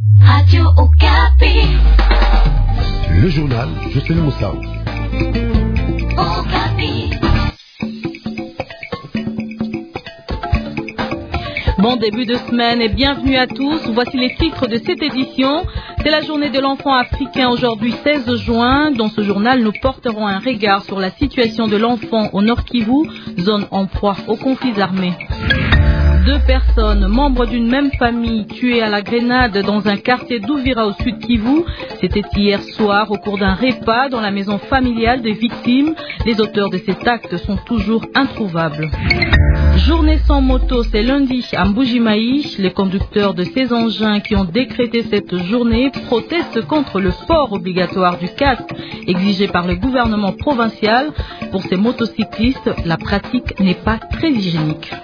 Radio Okapi. Le journal Jocelyn Moussa. Okapi. Bon début de semaine et bienvenue à tous. Voici les titres de cette édition. C'est la journée de l'enfant africain aujourd'hui 16 juin. Dans ce journal, nous porterons un regard sur la situation de l'enfant au Nord Kivu, zone en proie aux conflits armés. 2 personnes, membres d'une même famille, tuées à la grenade dans un quartier d'Ouvira au sud Kivu. C'était hier soir au cours d'un repas dans la maison familiale des victimes. Les auteurs de cet acte sont toujours introuvables. Journée sans moto, c'est lundi à Mbujimayi. Les conducteurs de ces engins qui ont décrété cette journée protestent contre le port obligatoire du casque exigé par le gouvernement provincial. Pour ces motocyclistes, la pratique n'est pas très hygiénique.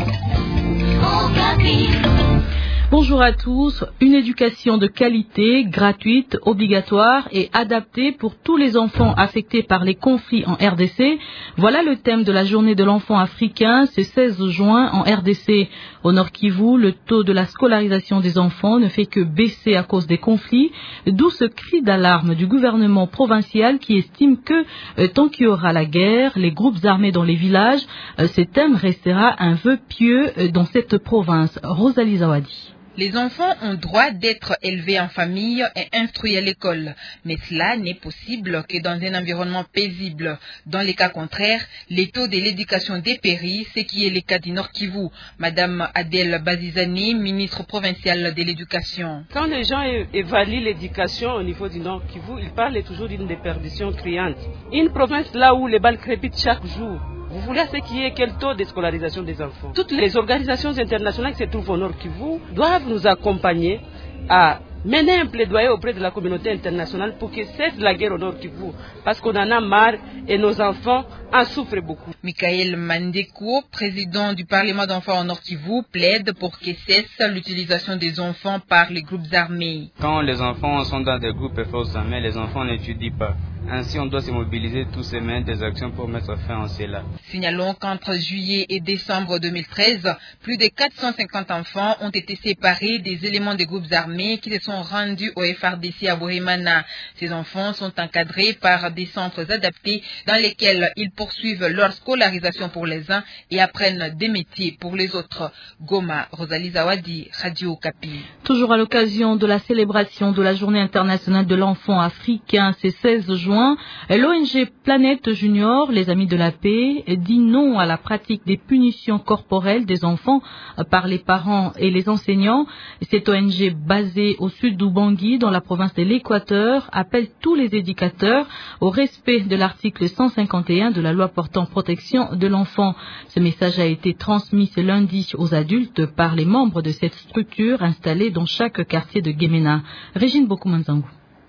Bonjour à tous. Une éducation de qualité, gratuite, obligatoire et adaptée pour tous les enfants affectés par les conflits en RDC. Voilà le thème de la journée de l'enfant africain, ce 16 juin en RDC. Au Nord Kivu, le taux de la scolarisation des enfants ne fait que baisser à cause des conflits, d'où ce cri d'alarme du gouvernement provincial qui estime que tant qu'il y aura la guerre, les groupes armés dans les villages, ce thème restera un vœu pieux dans cette province. Rosalie Zawadi. Les enfants ont droit d'être élevés en famille et instruits à l'école, mais cela n'est possible que dans un environnement paisible. Dans les cas contraires, les taux de l'éducation dépérissent, ce qui est le cas du Nord Kivu. Madame Adèle Bazizani, ministre provinciale de l'éducation. Quand les gens évaluent l'éducation au niveau du Nord Kivu, ils parlent toujours d'une déperdition criante. Une province là où les balles crépitent chaque jour. Vous voulez ce qui est quel taux de scolarisation des enfants? Toutes les organisations internationales qui se trouvent au Nord Kivu doivent nous accompagner à mener un plaidoyer auprès de la communauté internationale pour que cesse la guerre au Nord Kivu, parce qu'on en a marre et nos enfants en souffrent beaucoup. Michael Mandeko, président du Parlement d'enfants au Nord Kivu, plaide pour que cesse l'utilisation des enfants par les groupes armés. Quand les enfants sont dans des groupes et forces armées, les enfants n'étudient pas. Ainsi, on doit se mobiliser tous ces moyens des actions pour mettre fin à cela. Signalons qu'entre juillet et décembre 2013, plus de 450 enfants ont été séparés des éléments des groupes armés qui se sont rendus au FRDC à Burimana. Ces enfants sont encadrés par des centres adaptés dans lesquels ils poursuivent leur scolarisation pour les uns et apprennent des métiers pour les autres. Goma, Rosalie Zawadi, Radio Okapi. Toujours à l'occasion de la célébration de la Journée internationale de l'enfant africain, c'est 16 juin, l'ONG Planète Junior, les Amis de la Paix, dit non à la pratique des punitions corporelles des enfants par les parents et les enseignants. Cette ONG basée au sud d'Ubangi, dans la province de l'Équateur, appelle tous les éducateurs au respect de l'article 151 de la loi portant protection de l'enfant. Ce message a été transmis ce lundi aux adultes par les membres de cette structure installée dans chaque quartier de Gemena. Régine Bokumanzangu.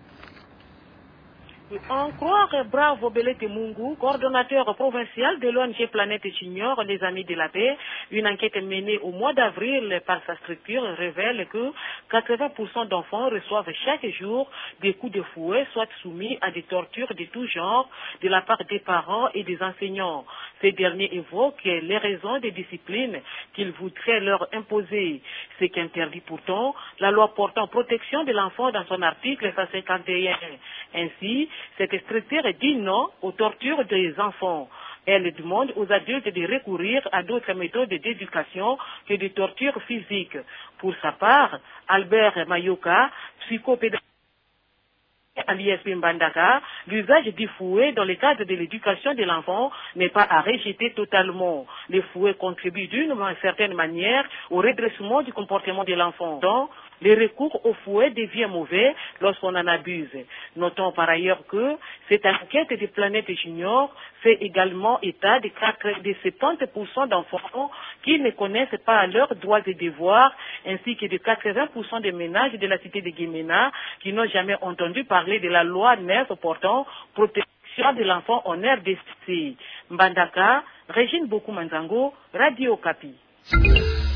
En croire Bravo Belete Mungu, coordonnateur provincial de l'ONG Planète Junior, les Amis de la Paix, une enquête menée au mois d'avril par sa structure révèle que 80% d'enfants reçoivent chaque jour des coups de fouet, soit soumis à des tortures de tout genre de la part des parents et des enseignants. Ces derniers évoquent les raisons de discipline qu'ils voudraient leur imposer, ce qu'interdit pourtant la loi portant protection de l'enfant dans son article 151. Ainsi, cette structure dit non aux tortures des enfants. Elle demande aux adultes de recourir à d'autres méthodes d'éducation que des tortures physiques. Pour sa part, Albert Mayoka, psychopédagogue à l'ISP Mbandaka, l'usage du fouet dans le cadre de l'éducation de l'enfant n'est pas à rejeter totalement. Le fouet contribue d'une certaine manière au redressement du comportement de l'enfant. Donc, le recours au fouet devient mauvais lorsqu'on en abuse. Notons par ailleurs que cette enquête de Planète Junior fait également état de 70% d'enfants qui ne connaissent pas leurs droits et devoirs, ainsi que de 80% des ménages de la cité de Gemena qui n'ont jamais entendu parler de la loi 9 portant protection de l'enfant en RDC. Mbandaka, Régine Bokumanzango, Radio Okapi.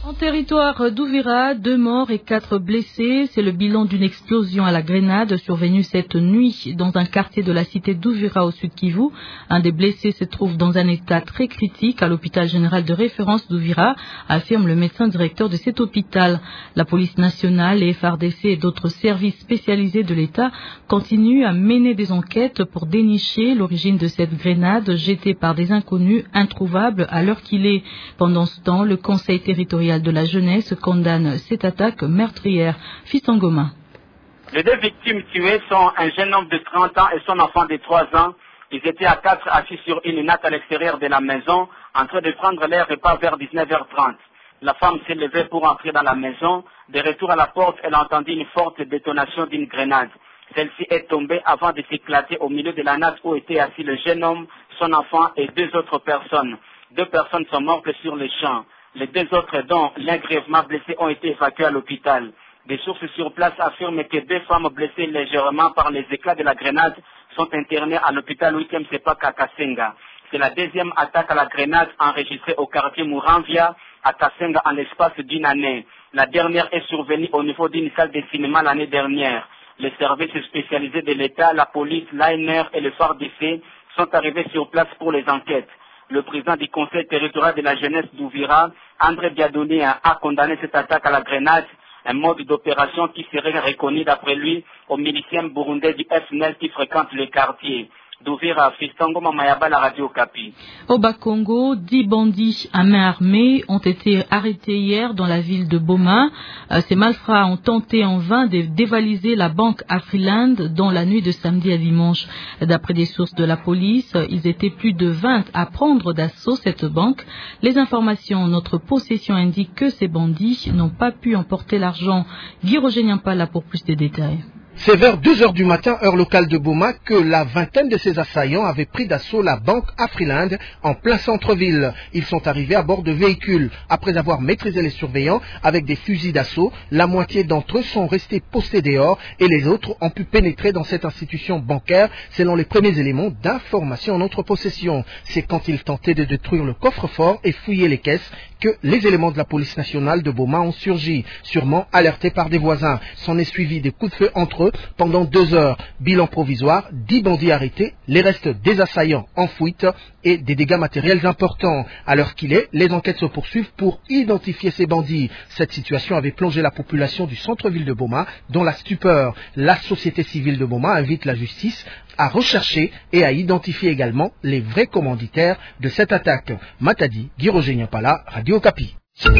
En territoire d'Ouvira, 2 morts et 4 blessés. C'est le bilan d'une explosion à la grenade survenue cette nuit dans un quartier de la cité d'Ouvira au sud Kivu. Un des blessés se trouve dans un état très critique à l'hôpital général de référence d'Ouvira, affirme le médecin directeur de cet hôpital. La police nationale, les FARDC et d'autres services spécialisés de l'État continuent à mener des enquêtes pour dénicher l'origine de cette grenade jetée par des inconnus introuvables à l'heure qu'il est. Pendant ce temps, le conseil territorial de la jeunesse condamne cette attaque meurtrière. Fistangoma. Les 2 victimes tuées sont un jeune homme de 30 ans et son enfant de 3 ans. Ils étaient à 4 assis sur une natte à l'extérieur de la maison en train de prendre leur repas vers 19h30. La femme s'est levée pour entrer dans la maison. De retour à la porte, elle a entendu une forte détonation d'une grenade. Celle-ci est tombée avant de s'éclater au milieu de la natte où étaient assis le jeune homme, son enfant et 2 autres personnes. 2 personnes sont mortes sur le champ. Les 2 autres, dont l'un grièvement blessé, ont été évacués à l'hôpital. Des sources sur place affirment que 2 femmes blessées légèrement par les éclats de la grenade sont internées à l'hôpital 8e CEPAC à Kasenga. C'est la 2e attaque à la grenade enregistrée au quartier Mouranvia à Kasenga en l'espace d'une année. La dernière est survenue au niveau d'une salle de cinéma l'année dernière. Les services spécialisés de l'État, la police, l'ANR et le FARDC sont arrivés sur place pour les enquêtes. Le président du conseil territorial de la jeunesse d'Ouvira, André Biadouni, a condamné cette attaque à la grenade, un mode d'opération qui serait reconnu d'après lui aux miliciens burundais du FNL qui fréquentent le quartier. D'Ouvira, Fistangoma Mayaba, la Radio Okapi. Au Bas-Congo, 10 bandits à main armée ont été arrêtés hier dans la ville de Boma. Ces malfrats ont tenté en vain de dévaliser la banque Afriland dans la nuit de samedi à dimanche. D'après des sources de la police, ils étaient plus de 20 à prendre d'assaut cette banque. Les informations en notre possession indiquent que ces bandits n'ont pas pu emporter l'argent. Guy Roger Nyampala pour plus de détails. C'est vers 2h du matin, heure locale de Boma, que la vingtaine de ces assaillants avaient pris d'assaut la banque Afriland en plein centre-ville. Ils sont arrivés à bord de véhicules. Après avoir maîtrisé les surveillants avec des fusils d'assaut, la moitié d'entre eux sont restés postés dehors et les autres ont pu pénétrer dans cette institution bancaire selon les premiers éléments d'information en notre possession. C'est quand ils tentaient de détruire le coffre-fort et fouiller les caisses que les éléments de la police nationale de Boma ont surgi, sûrement alertés par des voisins. S'en est suivi des coups de feu entre eux pendant 2 heures. Bilan provisoire, 10 bandits arrêtés, les restes des assaillants en fuite et des dégâts matériels importants. À l'heure qu'il est, les enquêtes se poursuivent pour identifier ces bandits. Cette situation avait plongé la population du centre-ville de Boma dans la stupeur. La société civile de Boma invite la justice à rechercher et à identifier également les vrais commanditaires de cette attaque. Matadi, Guy Roger Nyampala, Radio Okapi.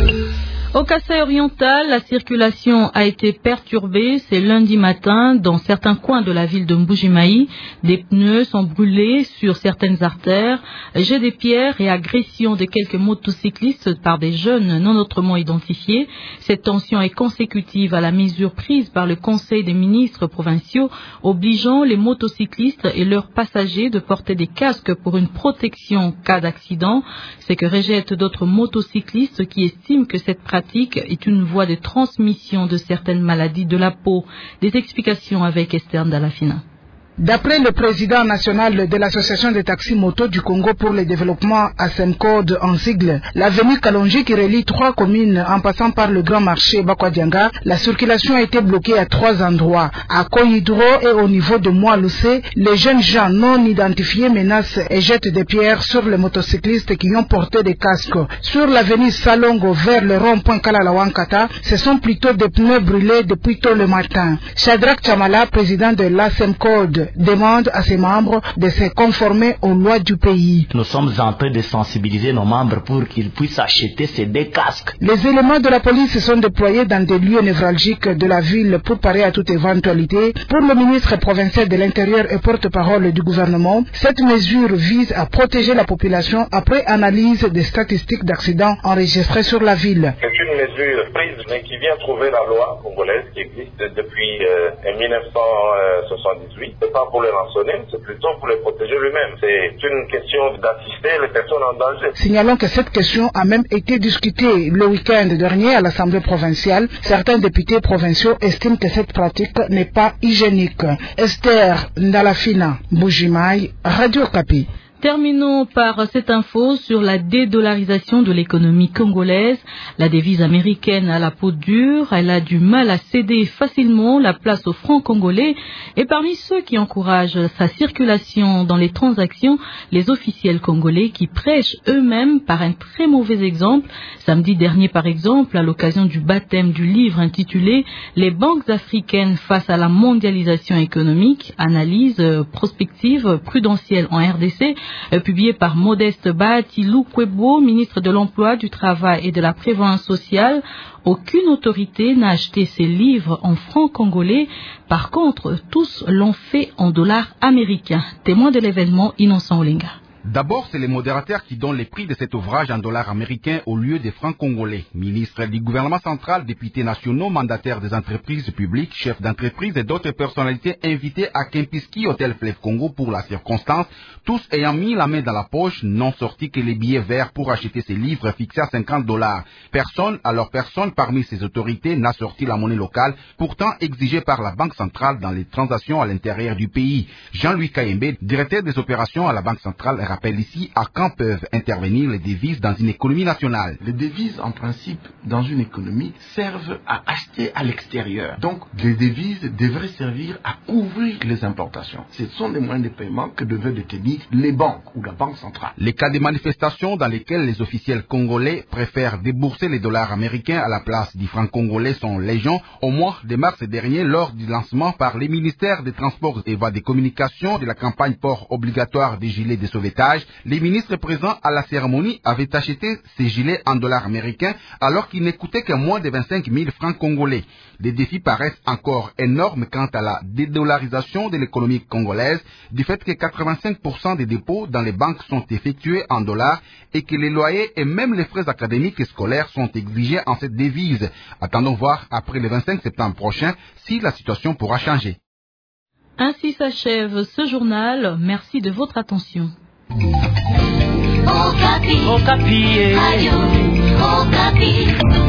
Au Kasaï oriental, la circulation a été perturbée. C'est lundi matin dans certains coins de la ville de Mbujimayi. Des pneus sont brûlés sur certaines artères. Jets de pierres et agressions de quelques motocyclistes par des jeunes non autrement identifiés. Cette tension est consécutive à la mesure prise par le Conseil des ministres provinciaux obligeant les motocyclistes et leurs passagers de porter des casques pour une protection en cas d'accident. C'est que rejettent d'autres motocyclistes qui estiment que cette pratique est une voie de transmission de certaines maladies de la peau. Des explications avec Esther Ndalafina. D'après le président national de l'association des taxis motos du Congo pour le développement, ASEMCODE en sigle, l'avenue Kalonji qui relie 3 communes en passant par le grand marché Bakwadianga, la circulation a été bloquée à 3 endroits. À Koyidro et au niveau de Moaloussé, les jeunes gens non identifiés menacent et jettent des pierres sur les motocyclistes qui ont porté des casques. Sur l'avenue Salongo vers le rond-point Kalalawankata, ce sont plutôt des pneus brûlés depuis tôt le matin. Shadrach Chamala, président de l'ASEMCODE, demande à ses membres de se conformer aux lois du pays. Nous sommes en train de sensibiliser nos membres pour qu'ils puissent acheter ces 2 casques. Les éléments de la police sont déployés dans des lieux névralgiques de la ville pour parer à toute éventualité. Pour le ministre provincial de l'Intérieur et porte-parole du gouvernement, cette mesure vise à protéger la population après analyse des statistiques d'accidents enregistrés sur la ville. C'est une mesure prise mais qui vient trouver la loi congolaise qui existe depuis 1978. C'est pas pour les rançonner, c'est plutôt pour les protéger lui-même. C'est une question d'assister les personnes en danger. Signalons que cette question a même été discutée le week-end dernier à l'Assemblée provinciale. Certains députés provinciaux estiment que cette pratique n'est pas hygiénique. Esther Ndalafina, Mbujimayi, Radio Okapi. Terminons par cette info sur la dédollarisation de l'économie congolaise. La devise américaine a la peau dure, elle a du mal à céder facilement la place au franc congolais. Et parmi ceux qui encouragent sa circulation dans les transactions, les officiels congolais qui prêchent eux-mêmes par un très mauvais exemple. Samedi dernier, par exemple, à l'occasion du baptême du livre intitulé « Les banques africaines face à la mondialisation économique, analyse prospective prudentielle en RDC », publié par Modeste Batilou Kwebo, ministre de l'Emploi, du Travail et de la Prévoyance sociale. Aucune autorité n'a acheté ces livres en francs congolais. Par contre, tous l'ont fait en dollars américains. Témoin de l'événement, Innocent Olinga. D'abord, c'est les modérateurs qui donnent les prix de cet ouvrage en dollars américains au lieu des francs congolais. Ministres du gouvernement central, députés nationaux, mandataires des entreprises publiques, chefs d'entreprise et d'autres personnalités invités à Kempinski Hôtel Fleuve Congo pour la circonstance, tous ayant mis la main dans la poche, n'ont sorti que les billets verts pour acheter ces livres fixés à $50. Personne parmi ces autorités n'a sorti la monnaie locale, pourtant exigée par la Banque centrale dans les transactions à l'intérieur du pays. Jean-Louis Kayembe, directeur des opérations à la Banque centrale, rappelle ici à quand peuvent intervenir les devises dans une économie nationale. Les devises, en principe, dans une économie, servent à acheter à l'extérieur. Donc, les devises devraient servir à couvrir les importations. Ce sont des moyens de paiement que devaient détenir les banques ou la Banque centrale. Les cas de manifestations dans lesquels les officiels congolais préfèrent débourser les dollars américains à la place du franc congolais sont légion. Au mois de mars dernier, lors du lancement par les ministères des Transports et des Communications de la campagne port obligatoire des gilets de sauvetage, les ministres présents à la cérémonie avaient acheté ces gilets en dollars américains alors qu'ils ne coûtaient que moins de 25 000 francs congolais. Les défis paraissent encore énormes quant à la dédollarisation de l'économie congolaise, du fait que 85% des dépôts dans les banques sont effectués en dollars et que les loyers et même les frais académiques et scolaires sont exigés en cette devise. Attendons voir après le 25 septembre prochain si la situation pourra changer. Ainsi s'achève ce journal. Merci de votre attention. Okapi. Radio Okapi.